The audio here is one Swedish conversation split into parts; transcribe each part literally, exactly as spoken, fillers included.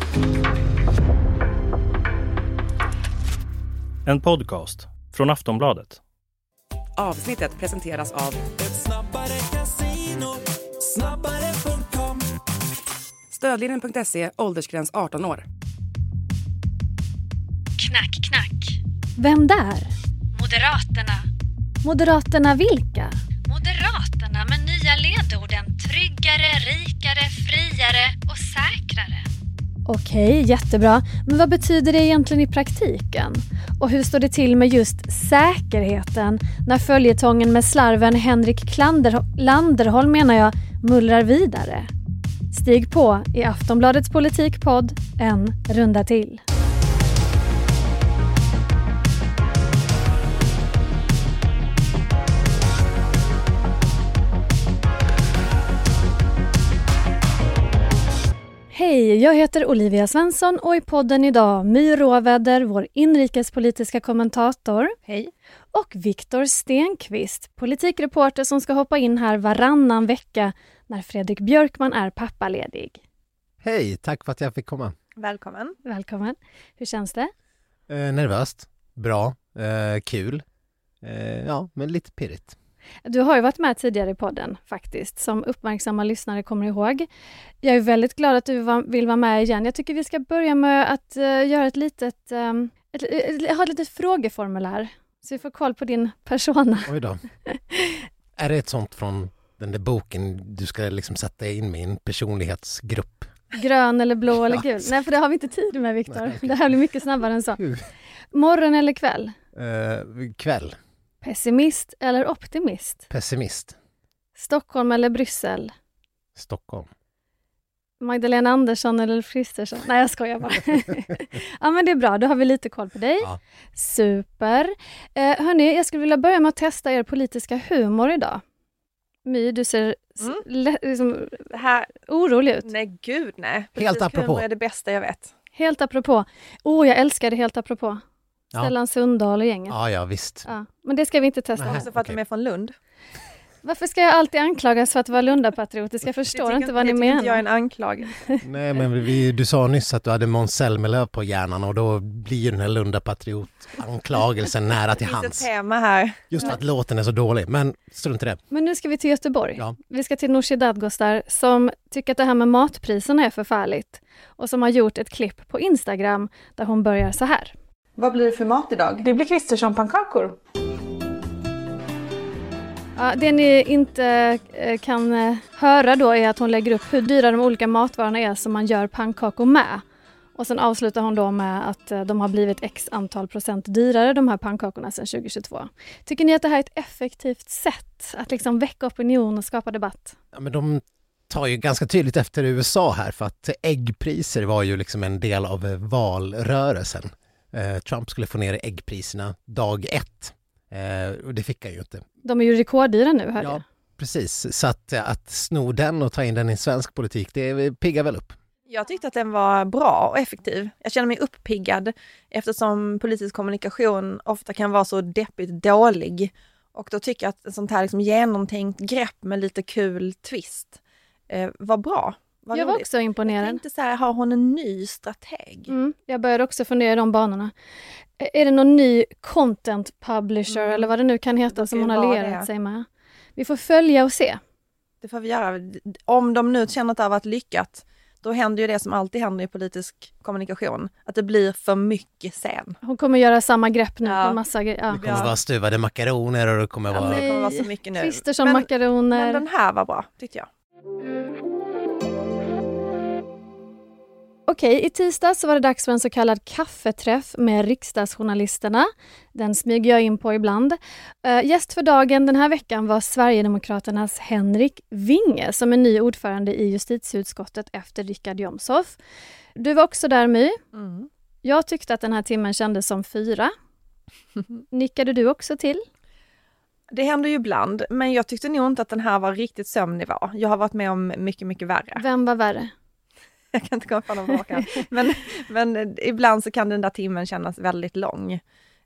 En podcast från Aftonbladet. Avsnittet presenteras av Ett snabbare casino, snabbare punkt com. Stödlinjen punkt se, åldersgräns arton år. Knack, knack. Vem där? Moderaterna. Moderaterna vilka? Moderaterna med nya ledorden tryggare, rikare, friare och säkrare. Okej, jättebra. Men vad betyder det egentligen i praktiken? Och hur står det till med just säkerheten när följetongen med slarven Henrik Klander- Landerholm menar jag mullrar vidare? Stig på i Aftonbladets politikpodd En runda till. Hej, jag heter Olivia Svensson och i podden idag My Råväder, vår inrikespolitiska kommentator. Hej. Och Viktor Stenqvist, politikreporter som ska hoppa in här varannan vecka när Fredrik Björkman är pappaledig. Hej, tack för att jag fick komma. Välkommen. Välkommen. Hur känns det? Eh, nervöst, bra, eh, kul, eh, ja men lite pirrigt. Du har ju varit med tidigare i podden faktiskt, som uppmärksamma lyssnare kommer ihåg. Jag är väldigt glad att du var, vill vara med igen. Jag tycker vi ska börja med att uh, göra ett litet, um, ett, ett, ha ett litet frågeformulär så vi får koll på din persona. Oj då. Är det ett sånt från den där boken du ska liksom sätta in med en personlighetsgrupp? Grön eller blå eller gul? Nej, för det har vi inte tid med, Viktor. Nej, okay. Det här blir mycket snabbare än så. Morgon eller kväll? Uh, kväll. Pessimist eller optimist? Pessimist. Stockholm eller Bryssel? Stockholm. Magdalena Andersson eller Kristersson? Nej, jag skojar bara. Ja, men det är bra. Då har vi lite koll på dig. Ja. Super. Eh, hörni, jag skulle vilja börja med att testa er politiska humor idag. My, du ser mm. le- liksom, här orolig ut. Nej, gud nej. Helt apropå. Humor är det bästa jag vet. Helt apropå. Oh, jag älskar det helt apropå. Ja. Stellan Sundahl och gänget. Ja, ja, visst. Ja, men det ska vi inte testa. Nej. Också för att okej. de är från Lund. Varför ska jag alltid anklagas för att vara Lundapatriot? Jag förstår inte vad ni menar. Det tycker jag är en anklagelse. Nej, men vi, du sa nyss att du hade Måns Zelmerlöw på hjärnan och då blir den här Lundapatriot-anklagelsen nära till Det finns hands. ett tema här. Just för att låten är så dålig, men strunt i det. Men nu ska vi till Göteborg. Ja. Vi ska till Nooshi Dadgostar som tycker att det här med matpriserna är förfärligt. Och som har gjort ett klipp på Instagram där hon börjar så här. Vad blir det för mat idag? Det blir Kristersson-pannkakor. Ja, det ni inte eh, kan eh, höra då är att hon lägger upp hur dyra de olika matvarorna är som man gör pannkakor med. Och sen avslutar hon då med att eh, de har blivit x antal procent dyrare, de här pannkakorna sedan tjugohundratjugotvå. Tycker ni att det här är ett effektivt sätt att liksom väcka opinion och skapa debatt? Ja, men de tar ju ganska tydligt efter U S A här, för att äggpriser var ju liksom en del av valrörelsen. Eh, Trump skulle få ner äggpriserna dag ett. Eh, och det fick han ju inte. De är ju rekorddyra nu, hörde Ja, jag. precis. Så att, att sno den och ta in den i svensk politik, det piggar väl upp. Jag tyckte att den var bra och effektiv. Jag känner mig uppiggad eftersom politisk kommunikation ofta kan vara så deppigt dålig. Och då tycker jag att ett sånt här liksom genomtänkt grepp med lite kul twist eh, var bra. Var Jag var roligt. också imponerad. Jag tänkte så här, har hon en ny strateg? Mm, jag började också fundera i de banorna. Är det någon ny content publisher Mm. eller vad det nu kan heta Det som kan hon har vara lierat det. sig med? Vi får följa och se. Det får vi göra. Om de nu känner att det har varit lyckat, då händer ju det som alltid händer i politisk kommunikation. Att det blir för mycket sen. Hon kommer göra samma grepp nu Ja. på en massa grejer. Ja. Det kommer vara stuvade makaroner och det kommer Ja, vara... det kommer vara så mycket nu. Kristersson Men, makaroner. men den här var bra, tyckte jag. Okej, i tisdag så var det dags för en så kallad kaffeträff med riksdagsjournalisterna. Den smyger jag in på ibland. Uh, gäst för dagen den här veckan var Sverigedemokraternas Henrik Winge som är ny ordförande i justitieutskottet efter Richard Jomshof. Du var också där, My. Mm. Jag tyckte att den här timmen kändes som fyra. Nickade du också till? Det händer ju ibland, men jag tyckte nog inte att den här var riktigt sömnnivå. Jag har varit med om mycket, mycket värre. Vem var värre? Jag kan inte komma på någon baka. men, men ibland så kan den där timmen kännas väldigt lång.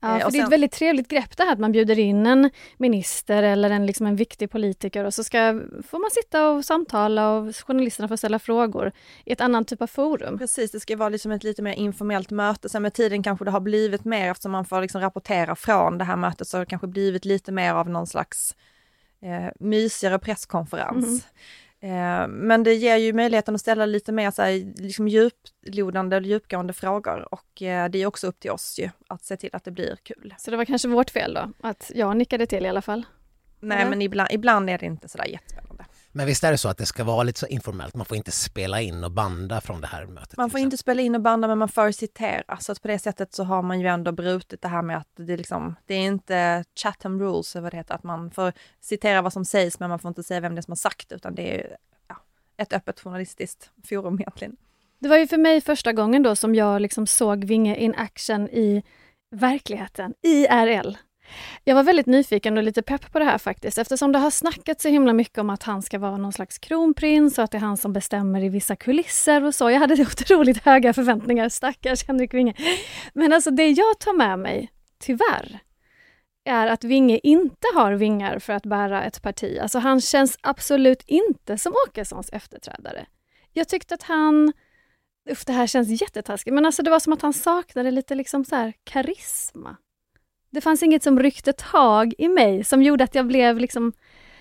Ja, för och det är sen- ett väldigt trevligt grepp det här att man bjuder in en minister eller en, liksom en viktig politiker och så ska, får man sitta och samtala och journalisterna får ställa frågor i ett annat typ av forum. Precis, det ska vara liksom ett lite mer informellt möte. Sen med tiden kanske det har blivit mer, eftersom man får liksom rapportera från det här mötet, så har det kanske blivit lite mer av någon slags eh, mysigare presskonferens. Mm. Eh, men det ger ju möjligheten att ställa lite mer så här, liksom djuplodande eller djupgående frågor, och eh, det är också upp till oss ju att se till att det blir kul. Så det var kanske vårt fel då, att jag nickade till i alla fall. Nej, Eller? men ibland, ibland är det inte så där jättespännande. Men visst är det så att det ska vara lite så informellt, man får inte spela in och banda från det här mötet? Man får inte spela in och banda, men man får citera. Så att på det sättet så har man ju ändå brutit det här med att det, liksom, det är inte Chatham rules, vad det heter, att man får citera vad som sägs, men man får inte säga vem det är som har sagt, utan det är ja, ett öppet journalistiskt forum egentligen. Det var ju för mig första gången då som jag liksom såg Winge in action i verkligheten, I R L. Jag var väldigt nyfiken och lite pepp på det här faktiskt, eftersom det har snackat så himla mycket om att han ska vara någon slags kronprins och att det är han som bestämmer i vissa kulisser och så. Jag hade otroligt höga förväntningar, stackars Henrik Winge. Men alltså det jag tar med mig, tyvärr, är att Winge inte har vingar för att bära ett parti. Alltså han känns absolut inte som Åkessons efterträdare. Jag tyckte att han... Uff, det här känns jättetaskigt, men alltså det var som att han saknade lite liksom så här karisma. Det fanns inget som ryckte tag i mig som gjorde att jag blev liksom...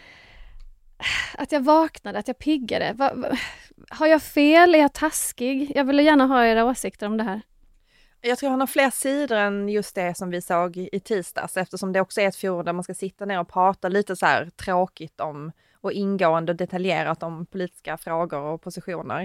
Att jag vaknade, att jag piggade. Va, va, har jag fel? Är jag taskig? Jag vill gärna ha era åsikter om det här. Jag tror han har fler sidor än just det som vi såg i tisdags, eftersom det också är ett forum där man ska sitta ner och prata lite så här tråkigt om och ingående och detaljerat om politiska frågor och positioner.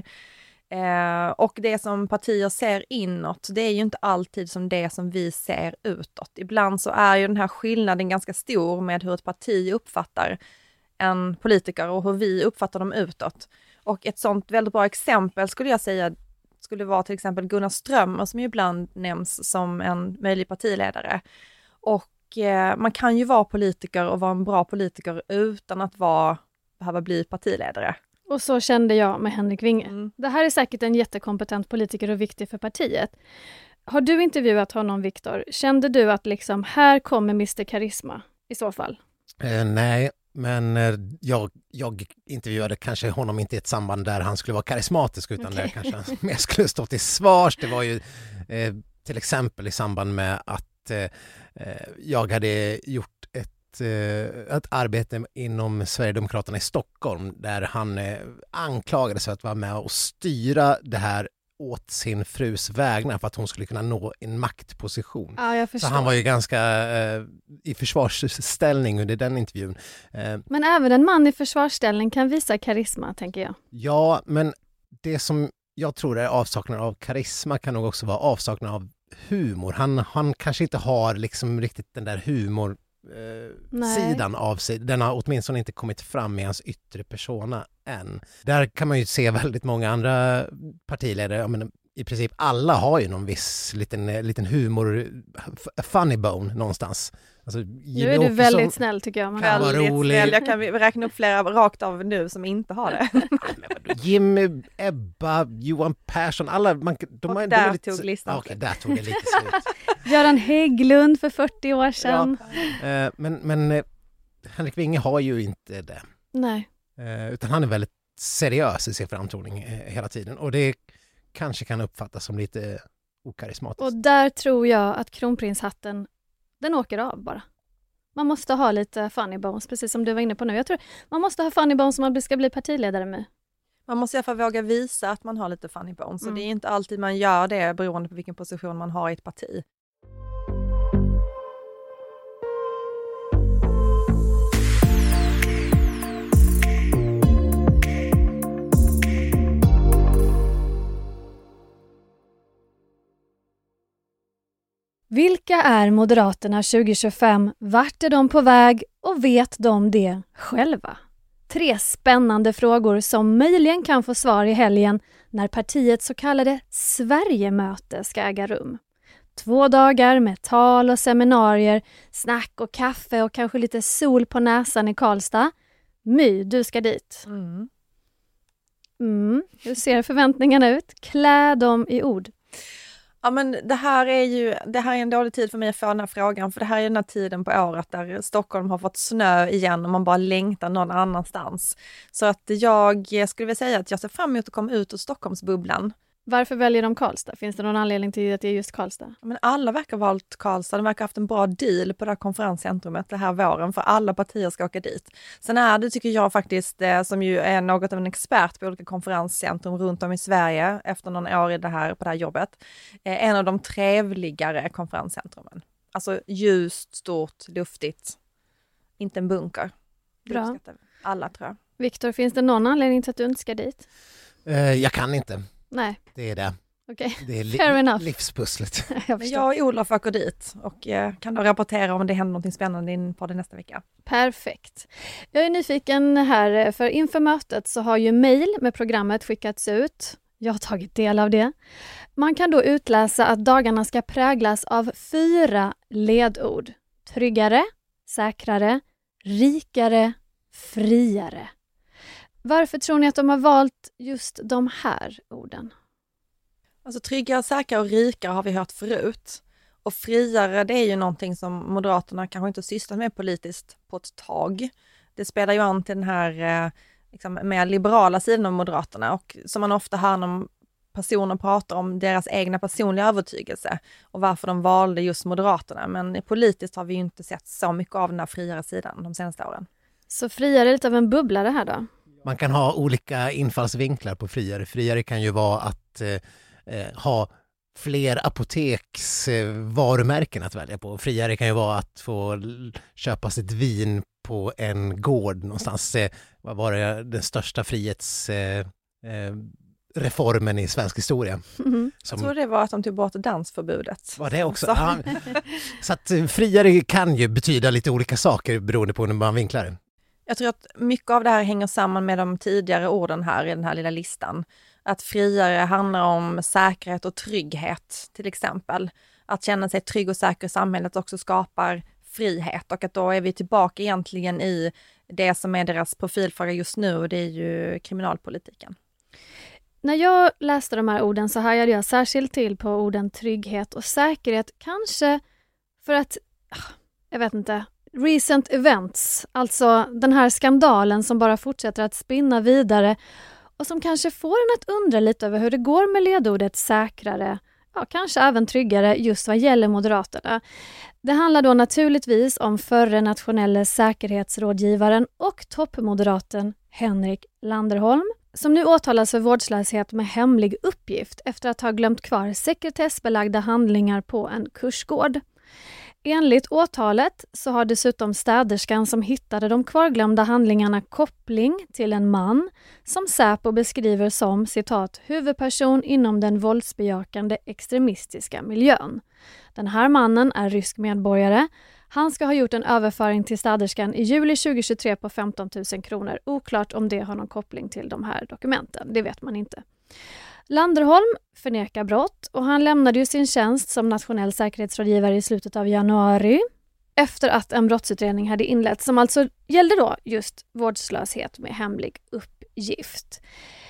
Eh, och det som partier ser inåt, det är ju inte alltid som det som vi ser utåt. Ibland så är ju den här skillnaden ganska stor med hur ett parti uppfattar en politiker och hur vi uppfattar dem utåt. Och ett sånt väldigt bra exempel skulle jag säga skulle vara till exempel Gunnar Strömmer, som ju ibland nämns som en möjlig partiledare. Och eh, man kan ju vara politiker och vara en bra politiker utan att vara, behöva bli partiledare. Och så kände jag med Henrik Winge. Mm. Det här är säkert en jättekompetent politiker och viktig för partiet. Har du intervjuat honom, Viktor? Kände du att liksom, här kommer mister Karisma i så fall? Eh, nej, men eh, jag, jag intervjuade kanske honom inte i ett samband där han skulle vara karismatisk, utan Okay. där kanske han mer skulle stå till svars. Det var ju eh, till exempel i samband med att eh, jag hade gjort ett, eh, ett arbete inom Sverigedemokraterna i Stockholm där han eh, anklagades för att vara med och styra det här åt sin frus vägnar för att hon skulle kunna nå en maktposition. Ja, jag Så förstår. han var ju ganska eh, i försvarsställning under den intervjun. Eh, Men även en man i försvarsställning kan visa karisma, tänker jag. ja, men det som jag tror är avsaknad av karisma kan nog också vara avsaknad av humor. Han, han kanske inte har liksom riktigt den där humor eh, Nej. sidan av sig. Den har åtminstone inte kommit fram i hans yttre persona än. Där kan man ju se väldigt många andra partiledare. Jag menar, i princip alla har ju någon viss liten, liten humor, f- funny bone någonstans. Alltså, Nu är du väldigt snäll, tycker jag. Man. Kan vara Väldigt rolig. snäll. Jag kan räkna upp flera rakt av nu som inte har det. Jimmy, Ebba, Johan Persson, alla... Man, de Och har, där de är lite, tog listan Okej, där tog det lite slut. Göran Hägglund för fyrtio år sedan. Ja, eh, men men eh, Henrik Winge har ju inte det. Nej. Eh, utan han är väldigt seriös i sin framtoning eh, hela tiden. Och det kanske kan uppfattas som lite okarismatiskt. Och där tror jag att kronprinshatten, den åker av bara. Man måste ha lite funny bones, precis som du var inne på nu. Jag tror man måste ha funny bones om man ska bli partiledare med. Man måste i alla fall våga visa att man har lite funny bones. Så Mm. det är inte alltid man gör det beroende på vilken position man har i ett parti. Vilka är Moderaterna tjugo tjugofem? Vart är de på väg och vet de det själva? Tre spännande frågor som möjligen kan få svar i helgen när partiets så kallade Sverigemöte ska äga rum. Två dagar med tal och seminarier, snack och kaffe och kanske lite sol på näsan i Karlstad. My, du ska dit. Mm. Mm, hur ser förväntningarna ut? Klä dem i ord. Ja, men det här är ju det här är en dålig tid för mig att få den här frågan, för det här är den här tiden på året där Stockholm har fått snö igen och man bara längtar någon annanstans. Så att jag skulle vilja säga att jag ser fram emot att komma ut ur Stockholmsbubblan. Varför väljer de Karlstad? Finns det någon anledning till att det är just Karlstad? Men alla verkar ha valt Karlstad. De verkar ha haft en bra deal på det här konferenscentrumet det här våren, för alla partier ska åka dit. Sen är det, tycker jag faktiskt, som ju är något av en expert på olika konferenscentrum runt om i Sverige efter några år i det här, på det här jobbet, en av de trevligare konferenscentrumen. Alltså ljust, stort, luftigt. Inte en bunker. Bra. Alla, tror jag. Viktor, finns det någon anledning till att du inte ska dit? Eh, jag kan inte. Nej. Det är det. Okay. Det är li- Fair enough. livspusslet. jag, Men jag och Olof åker dit och eh, kan då rapportera om det händer något spännande på det nästa vecka. Perfekt. Jag är nyfiken här, för inför mötet så har ju mejl med programmet skickats ut. Jag har tagit del av det. Man kan då utläsa att dagarna ska präglas av fyra ledord. Tryggare, säkrare, rikare, friare. Varför tror ni att de har valt just de här orden? Alltså tryggare, säkrare och rikare har vi hört förut. Och friare, det är ju någonting som Moderaterna kanske inte sysslat med politiskt på ett tag. Det spelar ju an till den här eh, liksom, mer liberala sidan av Moderaterna, och som man ofta hör när personer pratar om deras egna personliga övertygelse och varför de valde just Moderaterna. Men politiskt har vi ju inte sett så mycket av den här friare sidan de senaste åren. Så friare är lite av en bubbla det här då? Man kan ha olika infallsvinklar på friare. Friare kan ju vara att eh, ha fler apoteks eh, varumärken att välja på. Friare kan ju vara att få köpa sitt vin på en gård någonstans. Eh, vad var det, den största frihets... Eh, eh, reformen i svensk historia. Mm. Som, jag tror det var att de tog bort dansförbudet. Var det också? Så, ja, så att friare kan ju betyda lite olika saker beroende på hur man vinklar det. Jag tror att mycket av det här hänger samman med de tidigare orden här i den här lilla listan. Att friare handlar om säkerhet och trygghet till exempel. Att känna sig trygg och säker i samhället också skapar frihet, och att då är vi tillbaka egentligen i det som är deras profilfråga just nu, och det är ju kriminalpolitiken. När jag läste de här orden så hajade jag särskilt till på orden trygghet och säkerhet. Kanske för att, jag vet inte, recent events, alltså den här skandalen som bara fortsätter att spinna vidare och som kanske får en att undra lite över hur det går med ledordet säkrare, ja, kanske även tryggare just vad gäller Moderaterna. Det handlar då naturligtvis om förre nationella säkerhetsrådgivaren och toppmoderaten Henrik Landerholm, som nu åtalas för vårdslöshet med hemlig uppgift efter att ha glömt kvar sekretessbelagda handlingar på en kursgård. Enligt åtalet så har dessutom städerskan som hittade de kvarglömda handlingarna koppling till en man som Säpo beskriver som, citat, huvudperson inom den våldsbejakande extremistiska miljön. Den här mannen är rysk medborgare. Han ska ha gjort en överföring till städerskan i juli tjugohundratjugotre på femton tusen kronor. Oklart om det har någon koppling till de här dokumenten. Det vet man inte. Landerholm förnekar brott och han lämnade ju sin tjänst som nationell säkerhetsrådgivare i slutet av januari efter att en brottsutredning hade inletts som alltså gällde då just vårdslöshet med hemlig uppgift.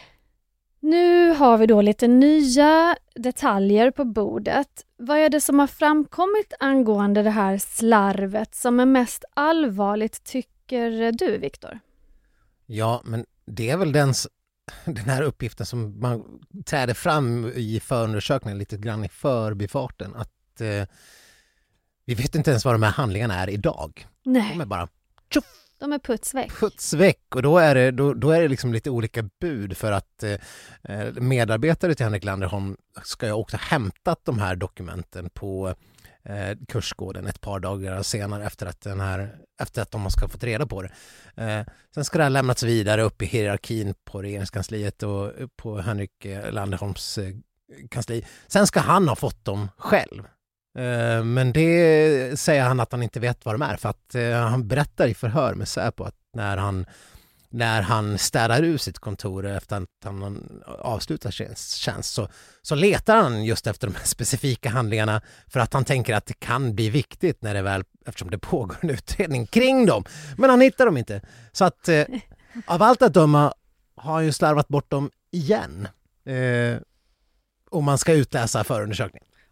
Nu har vi då lite nya detaljer på bordet. Vad är det som har framkommit angående det här slarvet som är mest allvarligt, tycker du, Viktor? Ja, men det är väl den, den här uppgiften som man träder fram i förundersökningen lite grann i förbifarten. Att eh, vi vet inte ens vad de här handlingarna är idag. Nej. De är bara tjoff! De är putsväck. Putsväck, och då är det, då, då är det liksom lite olika bud för att eh, medarbetare till Henrik Landerholm ska ju också ha hämtat de här dokumenten på eh, kursgården ett par dagar senare efter att, den här, efter att de ska ha fått reda på det. Eh, sen ska det ha lämnats vidare upp i hierarkin på regeringskansliet och på Henrik Landerholms eh, kansli. Sen ska han ha fått dem själv. Men det säger han att han inte vet vad de är, för att han berättar i förhör med Säpo att när han, när han städar ur sitt kontor efter att han avslutar tjänst så, så letar han just efter de här specifika handlingarna för att han tänker att det kan bli viktigt när det väl, eftersom det pågår en utredning kring dem. Men han hittar dem inte. Så att eh, av allt att döma har han ju slarvat bort dem igen. Eh, och man ska utläsa förundersökningen.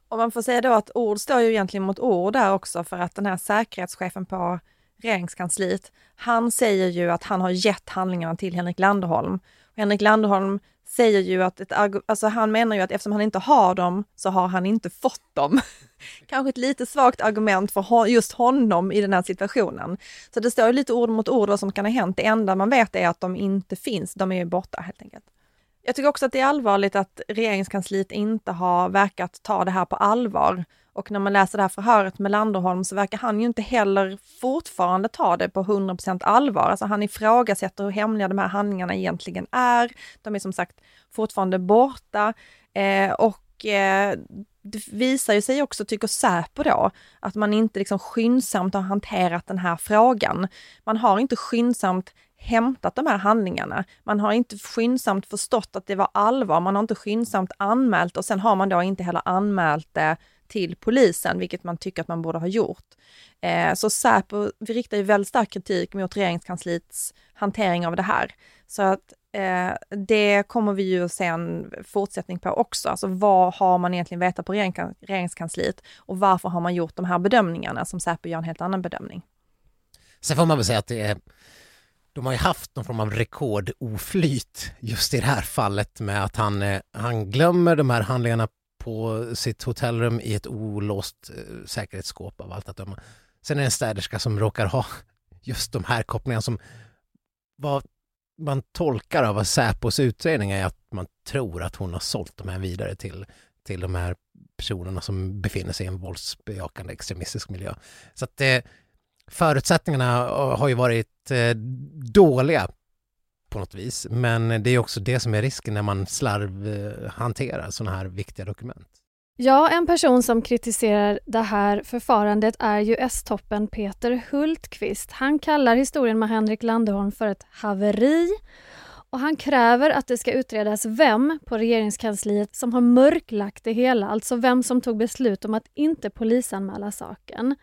Och man får säga då att ord står ju egentligen mot ord där också, för att den här säkerhetschefen på regeringskansliet, han säger ju att han har gett handlingarna till Henrik Landerholm. Och Henrik Landerholm säger ju att, ett, alltså han menar ju att eftersom han inte har dem så har han inte fått dem. Kanske ett lite svagt argument för just honom i den här situationen. Så det står ju lite ord mot ord vad som kan ha hänt. Det enda man vet är att de inte finns, de är ju borta helt enkelt. Jag tycker också att det är allvarligt att regeringskansliet inte har verkat ta det här på allvar. Och när man läser det här förhöret med Landerholm så verkar han ju inte heller fortfarande ta det på hundra procent allvar. Alltså han ifrågasätter hur hemliga de här handlingarna egentligen är. De är som sagt fortfarande borta. Eh, och eh, det visar ju sig också, tycker Säpo då, att man inte liksom skyndsamt har hanterat den här frågan. Man har inte skyndsamt hämtat de här handlingarna. Man har inte skyndsamt förstått att det var allvar. Man har inte skyndsamt anmält och sen har man då inte heller anmält det till polisen, vilket man tycker att man borde ha gjort. Eh, så Säpo riktar ju väldigt stark kritik mot regeringskansliets hantering av det här. Så att eh, det kommer vi ju se en fortsättning på också. Alltså vad har man egentligen vetat på regering- regeringskansliet och varför har man gjort de här bedömningarna som Säpo gör en helt annan bedömning. Sen får man väl säga att det är, de har ju haft någon form av rekordoflyt just i det här fallet med att han, han glömmer de här handlingarna på sitt hotellrum i ett olåst eh, säkerhetsskåp av allt att döma. Sen är det en städerska som råkar ha just de här kopplingarna som vad man tolkar av Säpos utredning är att man tror att hon har sålt de här vidare till, till de här personerna som befinner sig i en våldsbejakande extremistisk miljö. Så att eh, förutsättningarna har ju varit eh, dåliga på något vis. Men det är också det som är risken när man slarvhanterar sådana här viktiga dokument. Ja, en person som kritiserar det här förfarandet är ju S-toppen Peter Hultqvist. Han kallar historien med Henrik Landerholm för ett haveri och han kräver att det ska utredas vem på regeringskansliet som har mörklagt det hela, alltså vem som tog beslut om att inte polisanmäla saken.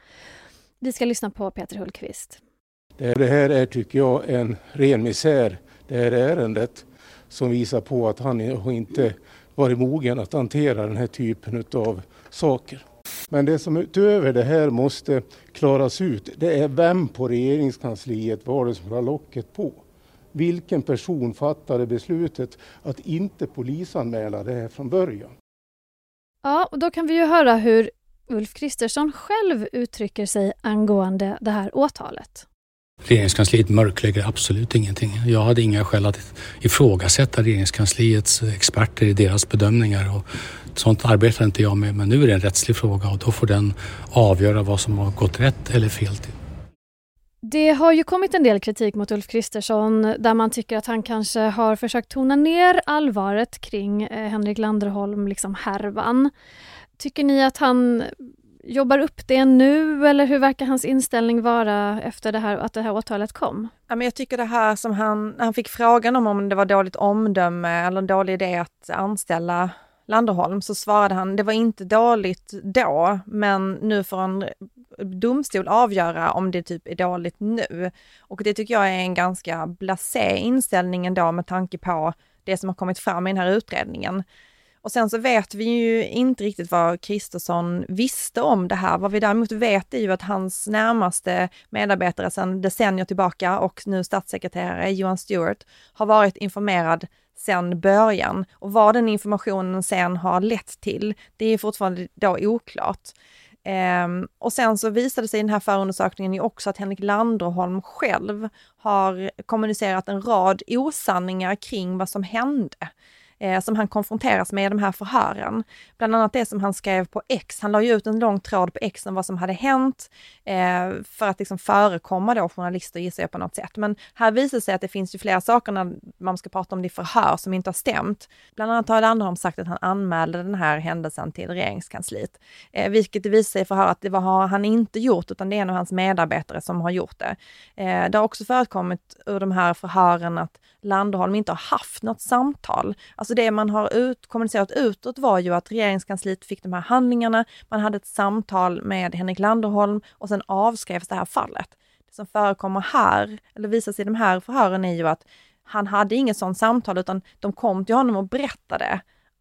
Vi ska lyssna på Peter Hultqvist. Det här är, tycker jag, en ren misär, det här ärendet, som visar på att han inte varit mogen att hantera den här typen av saker. Men det som utöver det här måste klaras ut, det är vem på regeringskansliet var det som var locket på. Vilken person fattade beslutet att inte polisanmäla det här från början? Ja, och då kan vi ju höra hur Ulf Kristersson själv uttrycker sig angående det här åtalet. Regeringskansliet mörklägger absolut ingenting. Jag hade inga skäl att ifrågasätta regeringskansliets experter i deras bedömningar och sånt arbetar inte jag med. Men nu är det en rättslig fråga och då får den avgöra vad som har gått rätt eller fel till. Det har ju kommit en del kritik mot Ulf Kristersson där man tycker att han kanske har försökt tona ner allvaret kring eh, Henrik Landerholm, liksom härvan. Tycker ni att han jobbar upp det nu eller hur verkar hans inställning vara efter det här, att det här åtalet kom? Ja, men jag tycker det här som han, han fick frågan om om det var dåligt omdöme eller en dålig idé att anställa Landerholm, så svarade han det var inte dåligt då, men nu får en domstol avgöra om det typ är dåligt nu. Och det tycker jag är en ganska blasé inställning ändå med tanke på det som har kommit fram i den här utredningen. Och sen så vet vi ju inte riktigt vad Kristersson visste om det här. Vad vi däremot vet är ju att hans närmaste medarbetare sedan decennier tillbaka och nu statssekreterare Johan Stewart har varit informerad sedan början. Och vad den informationen sen har lett till, det är fortfarande då oklart. Um, och sen så visade sig i den här förundersökningen ju också att Henrik Landerholm själv har kommunicerat en rad osanningar kring vad som hände. Som han konfronteras med i de här förhören. Bland annat det som han skrev på X. Han la ju ut en lång tråd på X om vad som hade hänt eh, för att liksom förekomma då journalister, gissar jag på något sätt. Men här visar sig att det finns ju flera saker när man ska prata om det förhör som inte har stämt. Bland annat har Landerholm sagt att han anmälde den här händelsen till regeringskansliet. Eh, vilket det visar sig i förhör att det var, har han inte gjort, utan det är en av hans medarbetare som har gjort det. Eh, det har också förekommit ur de här förhören att Landerholm inte har haft något samtal. Alltså det man har ut, kommunicerat utåt var ju att regeringskansliet fick de här handlingarna, man hade ett samtal med Henrik Landerholm och sen avskrevs det här fallet. Det som förekommer här, eller visar sig i de här förhören, är ju att han hade inget sånt samtal, utan de kom till honom och berättade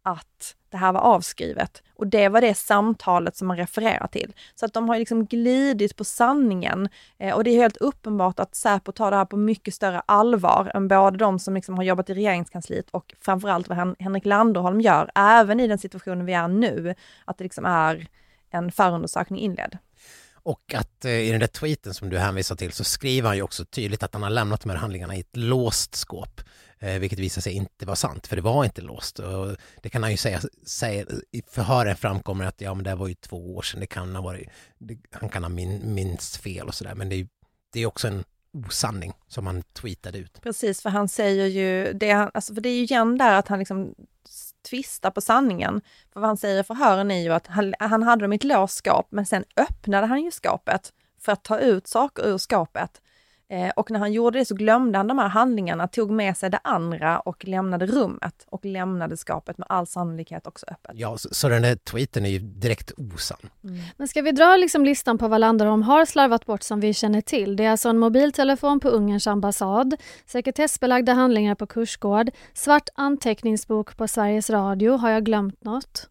att det här var avskrivet. Och det var det samtalet som man refererar till. Så att de har liksom glidit på sanningen. Eh, och det är helt uppenbart att Säpo tar det här på mycket större allvar än både de som liksom har jobbat i regeringskansliet och framförallt vad Hen- Henrik Landerholm gör, även i den situationen vi är nu. Att det liksom är en förundersökning inledd. Och att eh, i den där tweeten som du hänvisar till så skriver han ju också tydligt att han har lämnat de här handlingarna i ett låst skåp. Eh, vilket visar sig inte vara sant, för det var inte låst. Och det kan han ju säga, säga i förhören framkommer att ja, men det var ju två år sedan, det kan ha varit, det, han kan ha min, minst fel och sådär. Men det är, det är också en osanning som han tweetade ut. Precis, för han säger ju, det, alltså, för det är ju igen där att han liksom tvistar på sanningen. För vad han säger i förhören är ju att han, han hade dem i ett låst skåp, men sen öppnade han ju skåpet för att ta ut saker ur skåpet. Eh, och när han gjorde det så glömde han de här handlingarna, tog med sig det andra och lämnade rummet och lämnade skåpet med all sannolikhet också öppet. Ja, så, så den där tweeten är ju direkt osann. Mm. Men ska vi dra liksom listan på vad Landerholm har slarvat bort som vi känner till? Det är alltså en mobiltelefon på Ungerns ambassad, sekretessbelagda handlingar på kursgård, svart anteckningsbok på Sveriges Radio. Har jag glömt något?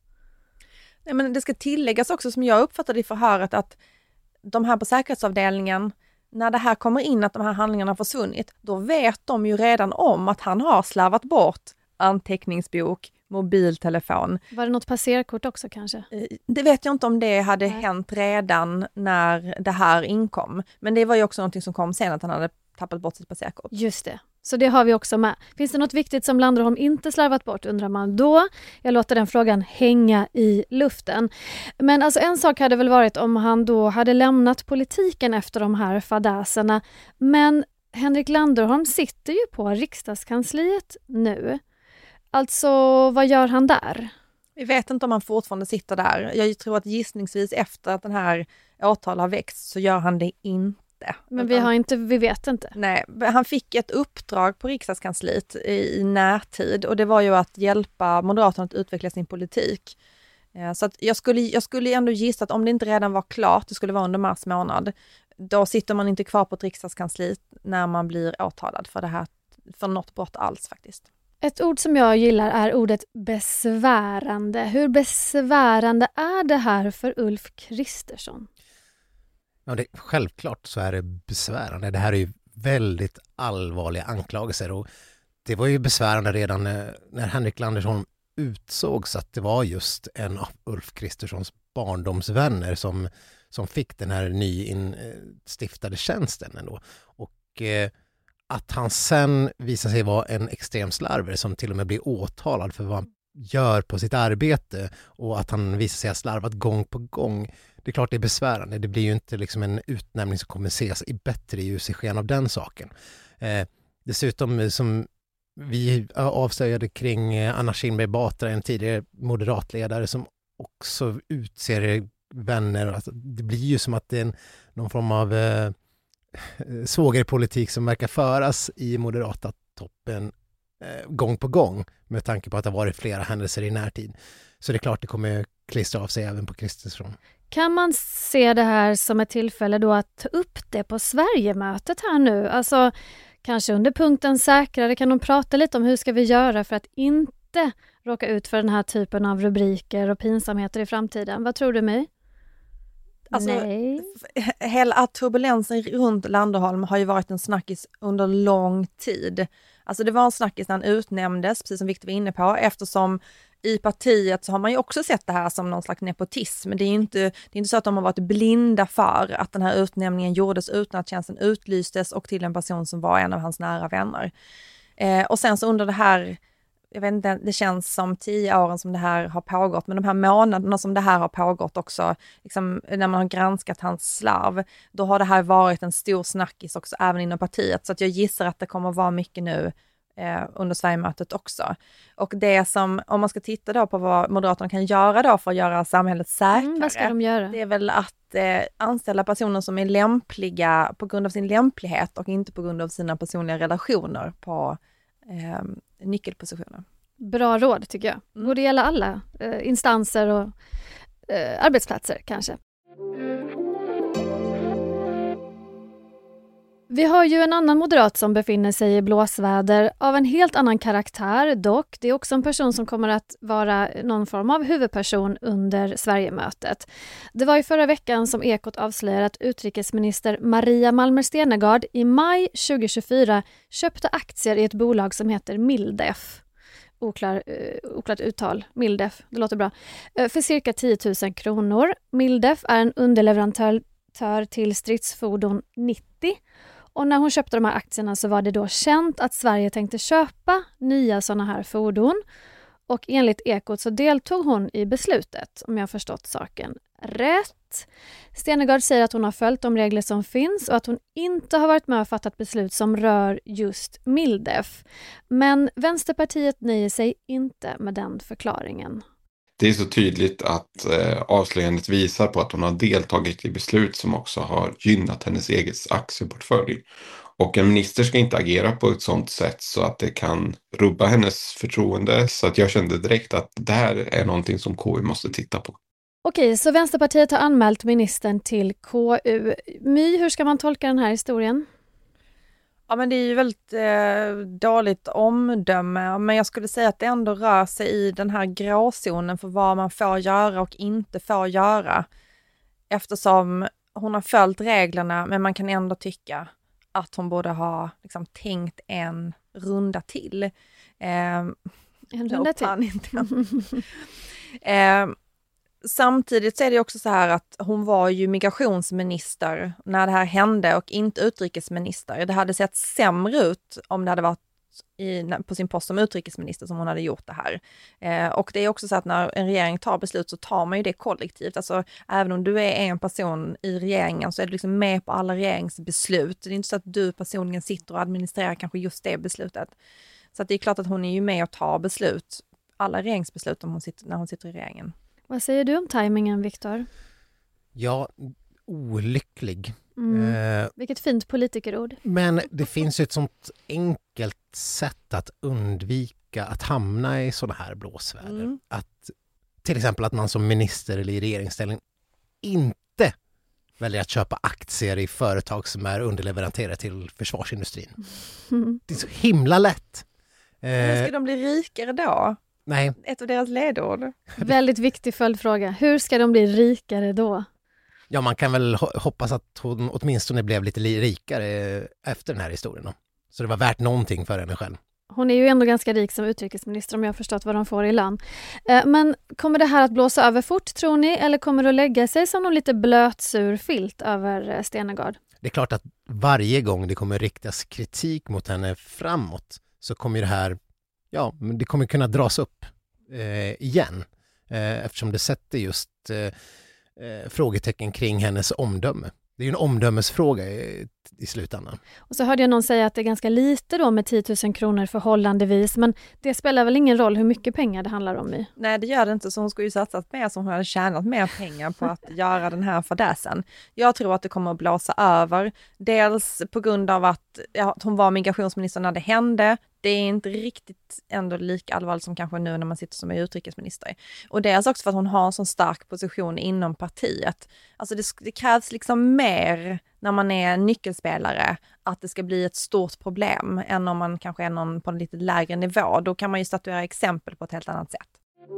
Nej, men det ska tilläggas också, som jag uppfattade i förhöret, att de här på säkerhetsavdelningen, när det här kommer in att de här handlingarna har försvunnit, då vet de ju redan om att han har slarvat bort anteckningsbok, mobiltelefon. Var det något passerkort också kanske? Det vet jag inte om det hade Nej. hänt redan när det här inkom. Men det var ju också någonting som kom sen, att han hade tappat bort sitt passerkort. Just det. Så det har vi också med. Finns det något viktigt som Landerholm inte slarvat bort, undrar man då? Jag låter den frågan hänga i luften. Men alltså en sak hade väl varit om han då hade lämnat politiken efter de här fadäserna. Men Henrik Landerholm sitter ju på riksdagskansliet nu. Alltså, vad gör han där? Vi vet inte om han fortfarande sitter där. Jag tror att gissningsvis efter att den här åtal har växt så gör han det inte. Men vi har inte, vi vet inte. Nej, han fick ett uppdrag på riksdagskansliet i, i närtid och det var ju att hjälpa Moderaterna att utveckla sin politik. Så att jag skulle, jag skulle ändå gissa att om det inte redan var klart, det skulle vara under mars månad, då sitter man inte kvar på ett riksdagskansli när man blir åtalad för det här, för något brott alls faktiskt. Ett ord som jag gillar är ordet besvärande. Hur besvärande är det här för Ulf Kristersson? Ja, det, självklart så är det besvärande. Det här är ju väldigt allvarliga anklagelser och det var ju besvärande redan när, när Henrik Landerholm utsågs att det var just en av Ulf Kristerssons barndomsvänner som, som fick den här nyinstiftade tjänsten ändå. Och eh, att han sen visar sig vara en extrem slarver som till och med blir åtalad för vad han gör på sitt arbete och att han visar sig ha slarvat gång på gång. Det är klart det är besvärande. Det blir ju inte liksom en utnämning som kommer ses i bättre ljus i sken av den saken. Eh, dessutom som vi avslöjade kring Anna Kinberg Batra, en tidigare moderatledare som också utser vänner. Alltså, det blir ju som att det är en, någon form av eh, svågerpolitik som verkar föras i moderata toppen eh, gång på gång med tanke på att det har varit flera händelser i närtid. Så det är klart det kommer klistra av sig även på Kristersson. Kan man se det här som ett tillfälle då att ta upp det på Sverigemötet här nu? Alltså kanske under punkten säkrare kan de prata lite om hur ska vi göra för att inte råka ut för den här typen av rubriker och pinsamheter i framtiden. Vad tror du, My? Alltså, Nej. Hela turbulensen runt Landerholm har ju varit en snackis under lång tid. Alltså det var en snackis när han utnämndes, precis som Victor var inne på, eftersom i partiet så har man ju också sett det här som någon slags nepotism. Det är inte, det är inte så att de har varit blinda för att den här utnämningen gjordes utan att tjänsten utlystes och till en person som var en av hans nära vänner. Eh, och sen så under det här, jag vet inte, det känns som tio åren som det här har pågått, men de här månaderna som det här har pågått också, liksom, när man har granskat hans slarv, då har det här varit en stor snackis också även inom partiet. Så att jag gissar att det kommer att vara mycket nu eh, under Sverigemötet också. Och det som, om man ska titta då på vad Moderaterna kan göra då för att göra samhället säkrare, Mm, vad ska de göra? Det är väl att eh, anställa personer som är lämpliga på grund av sin lämplighet och inte på grund av sina personliga relationer på eh, nyckelpositioner. Bra råd tycker jag. Mm. Borde gälla alla eh, instanser och eh, arbetsplatser kanske. Vi har ju en annan moderat som befinner sig i blåsväder av en helt annan karaktär dock. Det är också en person som kommer att vara någon form av huvudperson under Sverigemötet. Det var i förra veckan som Ekot avslöjade att utrikesminister Maria Malmer Stenergard i maj tjugohundratjugofyra köpte aktier i ett bolag som heter Mildef. Oklar, uh, oklart uttal. Mildef, det låter bra. Uh, för cirka tio tusen kronor. Mildef är en underleverantör till stridsfordon nittio. Och när hon köpte de här aktierna så var det då känt att Sverige tänkte köpa nya sådana här fordon. Och enligt Ekot så deltog hon i beslutet, om jag har förstått saken rätt. Stenergard säger att hon har följt de regler som finns och att hon inte har varit med och fattat beslut som rör just Mildef. Men Vänsterpartiet nöjer sig inte med den förklaringen. Det är så tydligt att eh, avslöjandet visar på att hon har deltagit i beslut som också har gynnat hennes egen aktieportfölj. Och en minister ska inte agera på ett sådant sätt så att det kan rubba hennes förtroende. Så att jag kände direkt att det här är någonting som K U måste titta på. Okej, så Vänsterpartiet har anmält ministern till K U. My, hur ska man tolka den här historien? Ja, men det är ju väldigt eh, dåligt omdöme, men jag skulle säga att det ändå rör sig i den här gråzonen för vad man får göra och inte får göra. Eftersom hon har följt reglerna, men man kan ändå tycka att hon borde ha liksom, tänkt en runda till. Eh, en runda till? eh, Samtidigt så är det också så här att hon var ju migrationsminister när det här hände och inte utrikesminister. Det hade sett sämre ut om det hade varit i, på sin post som utrikesminister som hon hade gjort det här. Eh, och det är också så att när en regering tar beslut så tar man ju det kollektivt. Alltså även om du är en person i regeringen så är du liksom med på alla regeringsbeslut. Det är inte så att du personligen sitter och administrerar kanske just det beslutet. Så att det är klart att hon är ju med och tar beslut, alla regeringsbeslut om hon sitter, när hon sitter i regeringen. Vad säger du om tajmingen, Viktor? Ja, olycklig. Mm. Eh, Vilket fint politikerord. men det finns ju ett sånt enkelt sätt att undvika att hamna i sådana här blåsväder. Mm. Att, till exempel att man som minister eller i regeringsställning inte väljer att köpa aktier i företag som är underleverantörer till försvarsindustrin. Mm. Det är så himla lätt. Eh, Hur ska de bli rikare då? Nej. Ett av deras ledord. Väldigt viktig följdfråga. Hur ska de bli rikare då? Ja, man kan väl hoppas att hon åtminstone blev lite rikare efter den här historien. Då. Så det var värt någonting för henne själv. Hon är ju ändå ganska rik som utrikesminister om jag har förstått vad de får i lön. Men kommer det här att blåsa över fort tror ni? Eller kommer det att lägga sig som någon lite blötsur filt över Stenergard? Det är klart att varje gång det kommer riktas kritik mot henne framåt så kommer det här, ja, men det kommer kunna dras upp eh, igen. Eh, eftersom det sätter just eh, eh, frågetecken kring hennes omdöme. Det är ju en omdömesfråga i, i slutändan. Och så hörde jag någon säga att det är ganska lite då med tio tusen kronor förhållandevis. Men det spelar väl ingen roll hur mycket pengar det handlar om i? Nej, det gör det inte. Så hon skulle ju satsat mer som hon hade tjänat mer pengar på att göra den här fadäsen. Jag tror att det kommer att blåsa över. Dels på grund av att, ja, att hon var migrationsminister när det hände. Det är inte riktigt ändå lika allvarligt som kanske nu när man sitter som är utrikesminister. Och dels också för att hon har en sån stark position inom partiet. Alltså det, det krävs liksom mer när man är nyckelspelare att det ska bli ett stort problem än om man kanske är någon på en lite lägre nivå. Då kan man ju statuera exempel på ett helt annat sätt.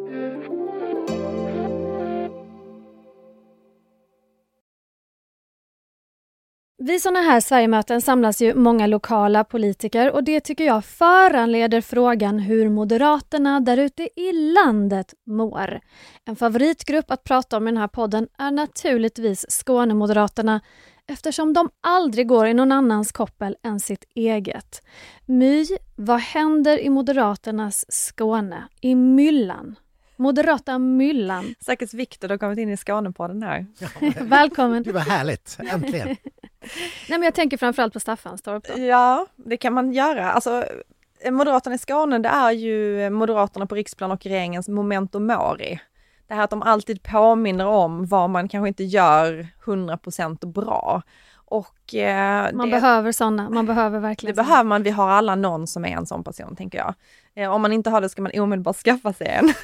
Vid sådana här Sverigemöten samlas ju många lokala politiker och det tycker jag föranleder frågan hur Moderaterna där ute i landet mår. En favoritgrupp att prata om i den här podden är naturligtvis Skånemoderaterna eftersom de aldrig går i någon annans koppel än sitt eget. My, vad händer i Moderaternas Skåne? I myllan? Moderata myllan. Säkert Viktor har kommit in i Skånepodden här. Ja, välkommen. Det var härligt, äntligen. Nej, men jag tänker framförallt på Staffanstorp då. Ja, det kan man göra. Alltså, Moderaterna i Skåne, det är ju Moderaterna på riksplan och regeringens memento mori. Det här att de alltid påminner om vad man kanske inte gör hundra procent bra. Och, eh, man det, behöver sådana, man behöver verkligen Det såna. behöver man, vi har alla någon som är en sån person, tänker jag. Eh, om man inte har det ska man omedelbart skaffa sig en.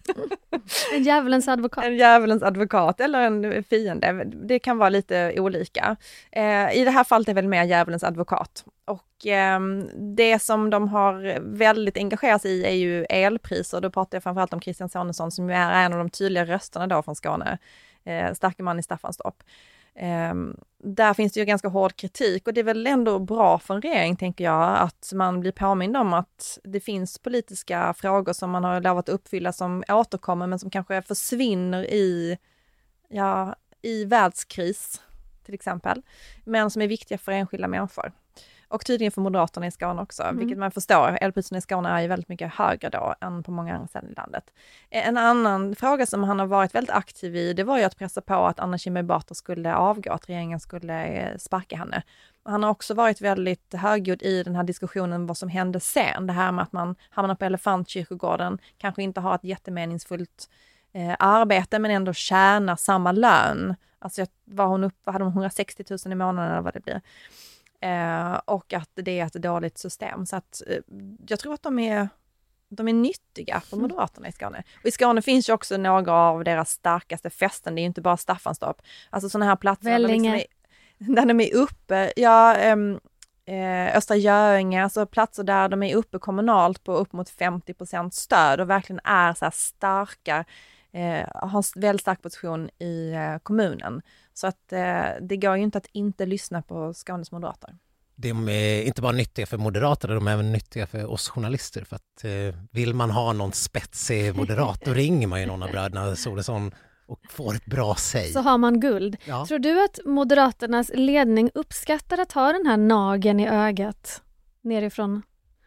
En djävulens advokat. En djävulens advokat eller en fiende, det kan vara lite olika. Eh, I det här fallet är väl mer djävulens advokat. Och eh, det som de har väldigt engagerat sig i är ju elpriser. Då pratar jag framförallt om Christian Sonesson som ju är en av de tydliga rösterna då från Skåne. Eh, starke man i Staffanstorp. Um, där finns det ju ganska hård kritik och det är väl ändå bra för en regering, tänker jag, att man blir påmind om att det finns politiska frågor som man har lovat uppfylla som återkommer men som kanske försvinner i, ja, i världskris till exempel, men som är viktiga för enskilda människor. Och tydligen för Moderaterna i Skåne också, mm. vilket man förstår. Elpriserna i Skåne är ju väldigt mycket högre då än på många andra ställen i landet. En annan fråga som han har varit väldigt aktiv i, det var ju att pressa på att Anna Kinberg Batra skulle avgå, att regeringen skulle sparka henne. Han har också varit väldigt högljudd i den här diskussionen vad som hände sen. Det här med att man hamnar på Elefantkyrkogården, kanske inte har ett jättemeningsfullt eh, arbete men ändå tjänar samma lön. Alltså var hon upp, hade hon hundrasextio tusen i månaden eller vad det blir. Eh, och att det är ett dåligt system. Så att eh, jag tror att de är, de är nyttiga för Moderaterna i Skåne. Och i Skåne finns ju också några av deras starkaste fästen. Det är ju inte bara Staffanstorp. Alltså sådana här platser där, liksom är, där de är uppe. Ja, ehm, eh, Östra Göinge, alltså platser där de är uppe kommunalt på upp mot femtio procent stöd och verkligen är så här starka, eh, har en väldigt stark position i eh, kommunen. Så att eh, det går ju inte att inte lyssna på Skånes moderater. De är inte bara nyttiga för moderaterna, de är även nyttiga för oss journalister. För att eh, vill man ha någon spetsig moderat, då ringer man ju någon av bröderna Sonesson och får ett bra säg. Så har man guld. Ja. Tror du att Moderaternas ledning uppskattar att ha den här nageln i ögat nerifrån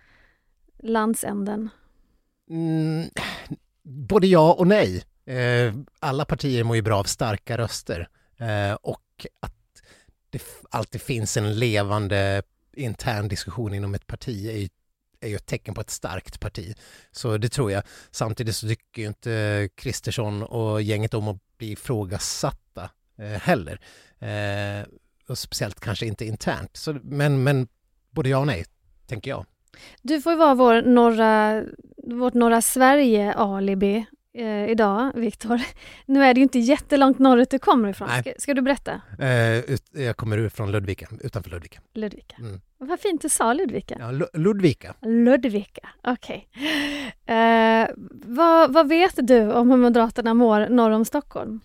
landsänden? Mm, både ja och nej. Eh, alla partier mår ju bra av starka röster. Eh, och att det f- alltid finns en levande intern diskussion inom ett parti är ju, är ju ett tecken på ett starkt parti. Så det tror jag. Samtidigt så tycker ju inte Kristersson och gänget om att bli ifrågasatta eh, heller. Eh, och speciellt kanske inte internt. Så, men, men både ja och nej, tänker jag. Du får vara vår norra, vårt norra Sverige-alibi eh, idag, Viktor. Nu är det ju inte jättelångt norrut du kommer ifrån. Ska, ska du berätta? Eh, ut, jag kommer ut från Ludvika, utanför Ludvika. Ludvika. Mm. Vad fint du sa Ludvika. Ja, L- Ludvika. Ludvika, okej. Okay. Eh, vad, vad vet du om hur Moderaterna mår norr om Stockholm?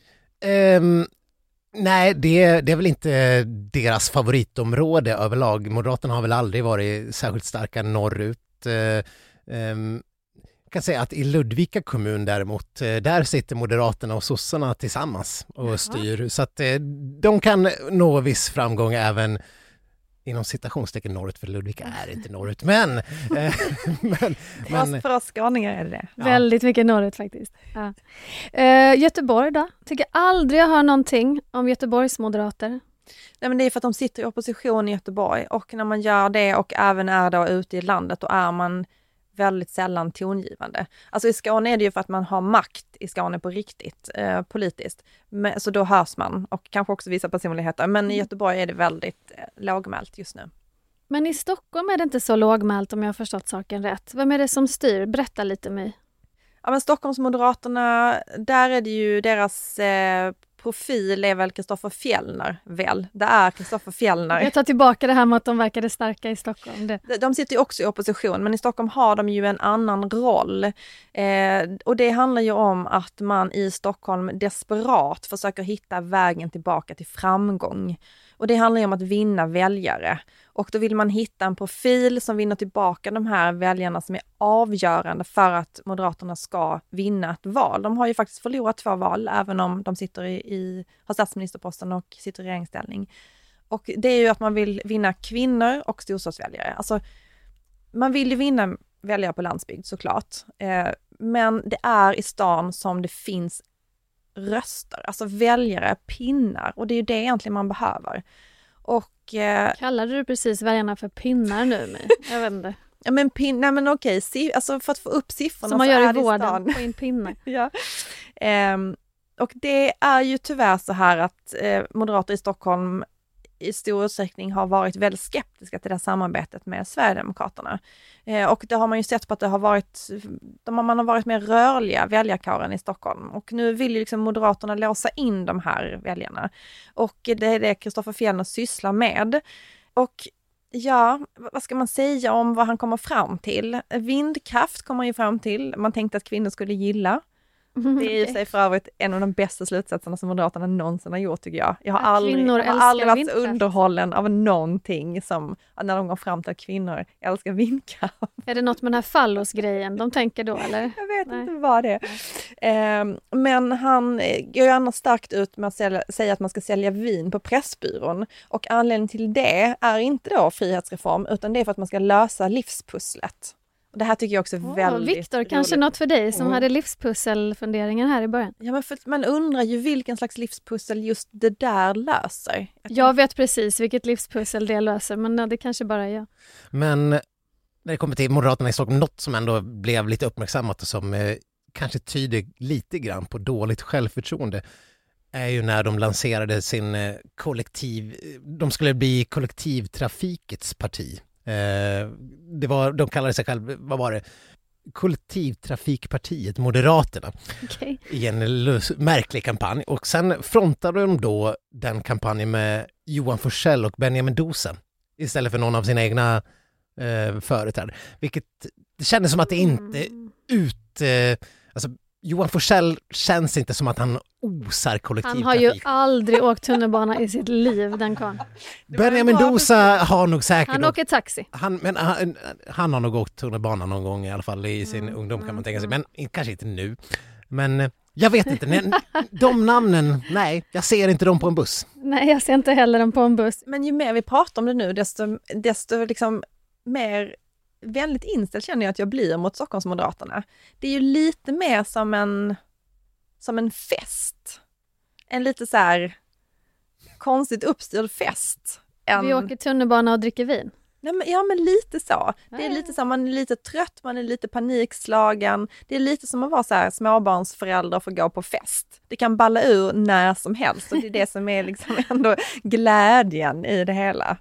Um, nej, det, det är väl inte deras favoritområde överlag. Moderaterna har väl aldrig varit särskilt starka norrut. Uh, um, jag kan säga att i Ludvika kommun däremot, där sitter Moderaterna och sossarna tillsammans och Jaha. styr. Så att de kan nå viss framgång även inom citationstecken norrut, för Ludvika är inte norrut. Men, eh, men, men för oss skåningar är det det. Ja. Väldigt mycket norrut faktiskt. Ja. Eh, Göteborg då? Tycker aldrig jag hör någonting om Göteborgs moderater. Nej, men det är för att de sitter i opposition i Göteborg, och när man gör det och även är då ute i landet, då är man väldigt sällan tongivande. Alltså i Skåne är det ju för att man har makt i Skåne på riktigt, eh, politiskt. Men, så då hörs man, och kanske också vissa personligheter. Men i Göteborg är det väldigt eh, lågmält just nu. Men i Stockholm är det inte så lågmält, om jag har förstått saken rätt. Vem är det som styr? Berätta lite mig. Ja, men Stockholmsmoderaterna, där är det ju deras eh, profil är väl Kristoffer Fjellner, väl? Det är Kristoffer Fjellner. Jag tar tillbaka det här med att de verkade starka i Stockholm. Det. De sitter ju också i opposition, men i Stockholm har de ju en annan roll. Eh, och det handlar ju om att man i Stockholm desperat försöker hitta vägen tillbaka till framgång. Och det handlar ju om att vinna väljare. Och då vill man hitta en profil som vinner tillbaka de här väljarna som är avgörande för att Moderaterna ska vinna ett val. De har ju faktiskt förlorat två val, även om de sitter i, i har statsministerposten och sitter i regeringsställning. Och det är ju att man vill vinna kvinnor och storstadsväljare. Alltså, man vill ju vinna väljare på landsbygd såklart. Eh, men det är i stan som det finns röster, alltså väljare, pinnar. Och det är ju det egentligen man behöver. Och, eh, kallade du precis väljarna för pinnar nu? Med? Jag vet inte. Ja, men pin, nej men okej, si, alltså för att få upp siffrorna som man så gör är i det vården, i på in pinnar. Ja. Um, och det är ju tyvärr så här att eh, moderater i Stockholm i stor utsträckning har varit väldigt skeptiska till det här samarbetet med Sverigedemokraterna. Eh, och det har man ju sett på att det har varit, de, man har varit mer rörliga väljarkåren i Stockholm. Och nu vill ju liksom Moderaterna låsa in de här väljarna. Och det är det Kristoffer Fjellner sysslar med. Och ja, vad ska man säga om vad han kommer fram till? Vindkraft kommer han ju fram till. Man tänkte att kvinnor skulle gilla. Det är ju sig för övrigt en av de bästa slutsatserna som Moderaterna någonsin har gjort, tycker jag. Jag har att aldrig, jag har aldrig varit så vindkraft. underhållen av någonting som när de går fram till att kvinnor älskar vindkraft. Är det något med den här fallosgrejen de tänker då, eller? Jag vet Nej. inte vad det är. Eh, men han går ju annars starkt ut med att sälja, säga att man ska sälja vin på Pressbyrån. Och anledningen till det är inte då frihetsreform, utan det är för att man ska lösa livspusslet. Och det här tycker jag också är oh, väldigt Viktor, roligt. kanske något för dig som Mm. hade livspusselfunderingar här i början. Ja, men för man undrar ju vilken slags livspussel just det där löser. Jag, Jag vet precis vilket livspussel det löser, men det kanske bara är jag. Men när det kommer till Moderaterna i Stockholm, något som ändå blev lite uppmärksammat och som eh, kanske tyder lite grann på dåligt självförtroende är ju när de lanserade sin eh, kollektiv, de skulle bli kollektivtrafikets parti. Eh, det var, de kallade sig själv, vad var det? Kollektivtrafikpartiet Moderaterna. Okay. I en lus- märklig kampanj. Och sen frontade de då den kampanjen med Johan Forssell och Benjamin Dosa istället för någon av sina egna eh, företrädare. Vilket det kändes som att det inte ut... Eh, alltså Johan Forssell känns inte som att han osar kollektivtrafik. Han har ju aldrig åkt tunnelbana i sitt liv, den kan. Benjamin Dosa har nog säkert... Han åker taxi. Han, men han, han har nog åkt tunnelbana någon gång i alla fall i sin Mm, ungdom kan man tänka sig. mm. Men kanske inte nu. Men eh, jag vet inte. Nej, de namnen, nej, jag ser inte dem på en buss. Nej, jag ser inte heller dem på en buss. Men ju mer vi pratar om det nu, desto, desto liksom mer väldigt inställd känner jag att jag blir mot Stockholmsmoderaterna. Det är ju lite mer som en, som en fest. En lite så här konstigt uppstyrd fest. En... Vi åker tunnelbana och dricker vin. Nej, men, ja, men lite så. Det är lite så, man är lite trött, man är lite panikslagen. Det är lite som att vara så här småbarnsförälder och få gå på fest. Det kan balla ur när som helst och det är det som är liksom ändå glädjen i det hela.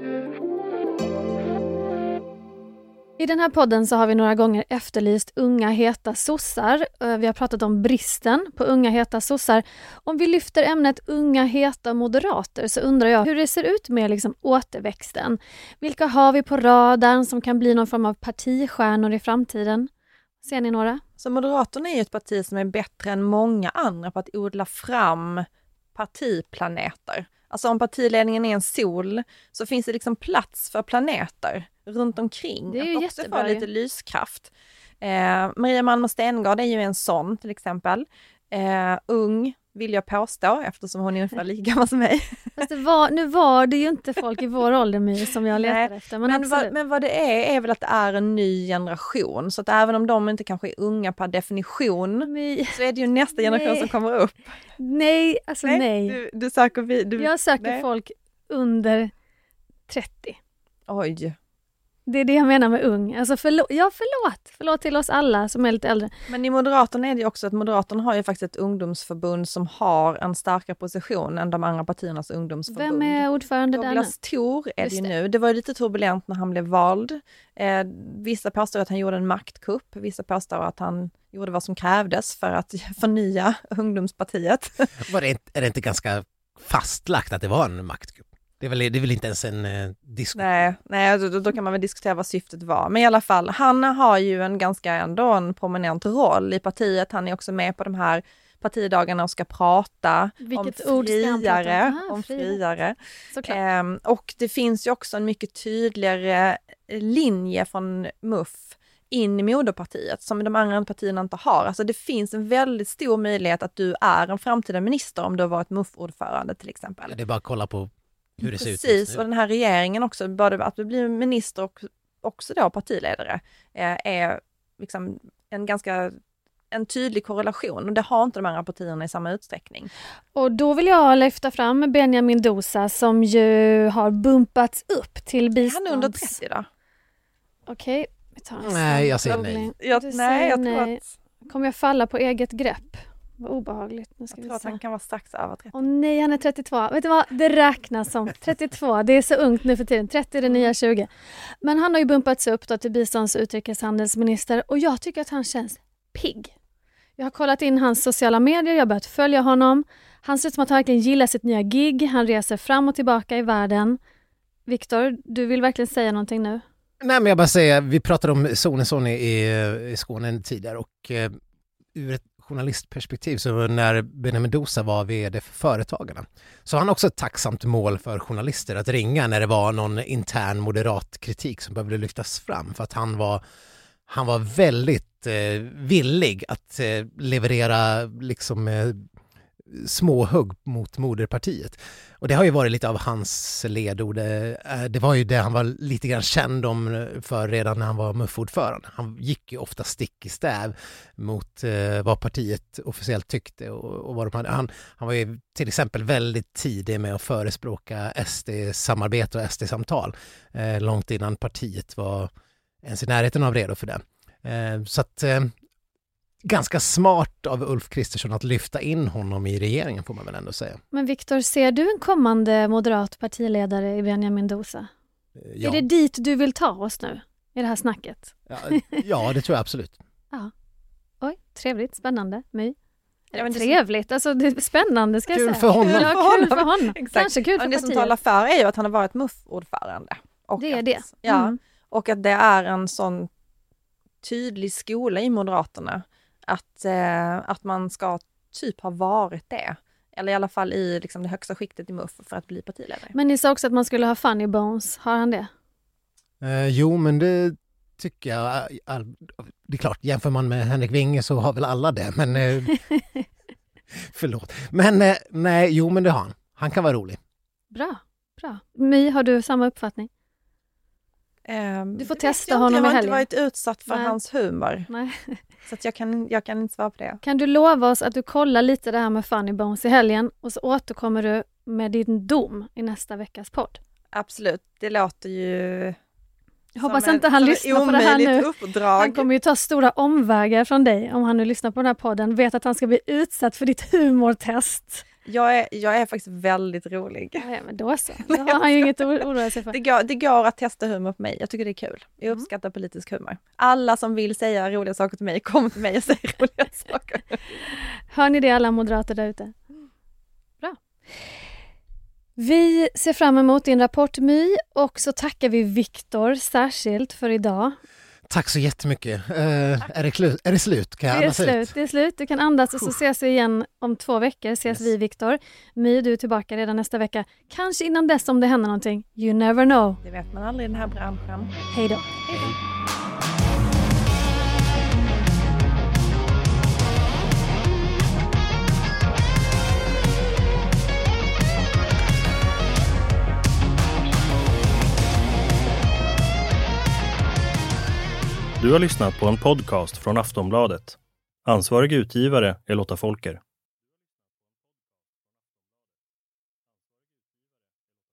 I den här podden så har vi några gånger efterlyst unga heta sossar. Vi har pratat om bristen på unga heta sossar. Om vi lyfter ämnet unga heta moderater så undrar jag hur det ser ut med liksom återväxten. Vilka har vi på radarn som kan bli någon form av partistjärnor i framtiden? Ser ni några? Så Moderaterna är ju ett parti som är bättre än många andra på att odla fram partiplaneter. Alltså om partiledningen är en sol så finns det liksom plats för planeter runt omkring. Det är ju att jättebra också få lite ju. lyskraft. Eh, Maria Malmer Stengård är ju en sån till exempel. Eh, ung vill jag påstå eftersom hon är ungefär lika gammal som mig. Fast det var, nu var det ju inte folk i vår ålder My, som jag letar Nej, efter. Men, Men, absolut. vad, men vad det är är väl att det är en ny generation. Så att även om de inte kanske är unga per definition My. så är det ju nästa generation Nej. som kommer upp. Nej, alltså nej. nej. Du, du söker vi, du, Jag söker nej. folk under trettio. Oj. Det är det jag menar med ung. Alltså förlåt, ja förlåt. Förlåt till oss alla som är lite äldre. Men i Moderaterna är det ju också att Moderaterna har ju faktiskt ett ungdomsförbund som har en starkare position än de andra partiernas ungdomsförbund. Vem är ordförande där nu? Douglas Thor är det ju Just det. nu. Det var ju lite turbulent när han blev vald. Eh, vissa påstår att han gjorde en maktkupp. Vissa påstår att han gjorde vad som krävdes för att förnya ungdomspartiet. Var det, inte- är det inte ganska fastlagt att det var en maktgrupp? Det är väl, det är väl inte ens en eh, diskussion? Nej, nej då, då kan man väl diskutera vad syftet var. Men i alla fall, han har ju en ganska ändå en prominent roll i partiet. Han är också med på de här partidagarna och ska prata Vilket om ord ska han prata om? friare. Ah, om friare. friare. Såklart. Ehm, och det finns ju också en mycket tydligare linje från M U F in i moderpartiet som de andra partierna inte har. Alltså det finns en väldigt stor möjlighet att du är en framtida minister om du har varit M U F-ordförande till exempel. Det är bara att kolla på hur det ser ut Precis, just och nu. den här regeringen också, både att du blir minister och också då partiledare, eh, är liksom en ganska en tydlig korrelation och det har inte de andra partierna i samma utsträckning. Och då vill jag lyfta fram Benjamin Dosa som ju har bumpats upp till bistånds... Han är under trettio då? Okej, vi tar en Nej, jag snabb säger nej. googling. Jag, Du nej, säger jag tror nej. att... Kommer jag falla på eget grepp? Vad obehagligt. Nu ska Jag vi tror att se. han kan vara strax över trettio. Åh nej, han är trettiotvå. Vet du vad? Det räknas som trettiotvå. Det är så ungt nu för tiden. trettio är det nya tjugo. Men han har ju bumpats upp då till bistånds- och utrikeshandelsminister. Och jag tycker att han känns pigg. Jag har kollat in hans sociala medier. Jag har börjat följa honom. Han ser ut som att han verkligen gillar sitt nya gig. Han reser fram och tillbaka i världen. Viktor, du vill verkligen säga någonting nu? Nej, men jag bara säger, vi pratade om Sonesson i, i Skåne tidigare och eh, ur ett journalistperspektiv så när Benjamin Dosa var vd för Företagarna så har han också ett tacksamt mål för journalister att ringa när det var någon intern moderat kritik som behövde lyftas fram för att han var, han var väldigt eh, villig att eh, leverera liksom eh, småhugg mot moderpartiet. Och det har ju varit lite av hans ledord. Det var ju det han var lite grann känd om för redan när han var M U F-ordförande. Han gick ju ofta stick i stäv mot eh, vad partiet officiellt tyckte och, och vad de hade. Han, han var ju till exempel väldigt tidig med att förespråka S D-samarbete och S D-samtal eh, långt innan partiet var ens i närheten av redo för det. Eh, så att eh, ganska smart av Ulf Kristersson att lyfta in honom i regeringen får man väl ändå säga. Men Viktor, ser du en kommande moderat partiledare i Benjamin Dosa? Ja. Är det dit du vill ta oss nu i det här snacket? Ja, ja det tror jag absolut. Ja. Oj, trevligt, spännande, My. Ja, men det trevligt, alltså det är spännande ska kul jag säga. För honom. Kul ja, kul för honom. Exakt. Kanske kul för men det som partiet. talar för är ju att han har varit M U F-ordförande. Och Det är att, det. Ja, Mm. och att det är en sån tydlig skola i Moderaterna att, eh, att man ska typ ha varit det. Eller i alla fall i liksom, det högsta skiktet i M U F för att bli partiledare. Men ni sa också att man skulle ha Funny Bones. Har han det? Eh, jo, men det tycker jag. All, det är klart, jämför man med Henrik Winge så har väl alla det. Men eh, förlåt. Men eh, nej, jo, men det har han. Han kan vara rolig. Bra, bra. My, har du samma uppfattning? Um, Du får det testa vet jag honom inte. i Jag har helgen. inte varit utsatt för Nej. hans humor. Nej. Så att jag, kan, jag kan inte svara på det. Kan du lova oss att du kollar lite det här med Funny Bones i helgen och så återkommer du med din dom i nästa veckas podd? Absolut, det låter ju... Jag hoppas som inte ett- han som lyssnar ett på det här omöjligt nu. uppdrag. Han kommer ju ta stora omvägar från dig om han nu lyssnar på den här podden. Vet att han ska bli utsatt för ditt humortest. Jag är, jag är faktiskt väldigt rolig. Ja, men då så. Då har han ju inget att oroa sig för. Det går, det går att testa humor på mig. Jag tycker det är kul. Jag uppskattar politisk humor. Alla som vill säga roliga saker till mig kommer till mig och säger roliga saker. Hör ni det, alla moderater där ute? Bra. Vi ser fram emot din rapport, My, och så tackar vi Viktor särskilt för idag. Tack så jättemycket. Uh, är, det klu- är det slut? Kan jag Det är andas ut? slut, det är slut. Du kan andas och så ses vi igen om två veckor. Ses Yes. vi, Viktor. My, du är tillbaka redan nästa vecka. Kanske innan dess om det händer någonting. You never know. Det vet man aldrig i den här branschen. Hej då. Du har lyssnat på en podcast från Aftonbladet. Ansvarig utgivare är Lotta Folker.